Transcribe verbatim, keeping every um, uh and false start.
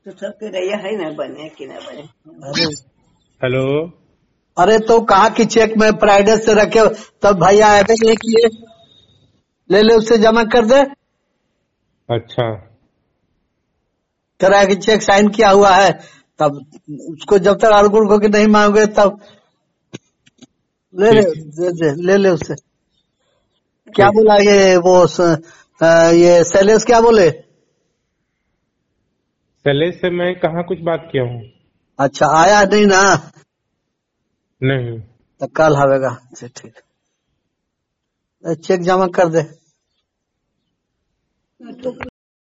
तो सब के रैया है ना बने कि ना बने। अरे हेलो। अरे तो कहा कि चेक में फ्राइडे से रखे हो, तब भैया आएगा नहीं किए, ले ले उससे जमा कर दे, अच्छा कह रहा है कि चेक साइन किया हुआ है। तब उसको जब तक argument होके नहीं मांगोगे तब ले ले ठीक दे दे ले ले उससे। क्या ठीक। बोला ये वो स, अ, ये शैलेश क्या बोले? शैलेश से मैं कहाँ कुछ बात किया हूँ? अच्छा आया नहीं ना, नहीं। तो कल आवेगा। अच्छा, ठीक, चेक जमा कर दे। तो